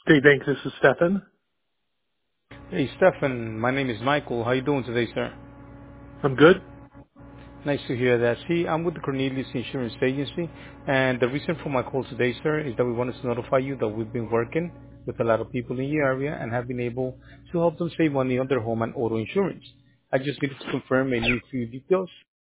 State Bank, this is Stefan. Hey, Stefan. My name is Michael. How you doing today, sir? I'm good. Nice to hear that. See, I'm with the Cornelius Insurance Agency, and the reason for my call today, sir, is that we wanted to notify you that we've been working with a lot of people in your area and have been able to help them save money on their home and auto insurance. I just needed to confirm a few details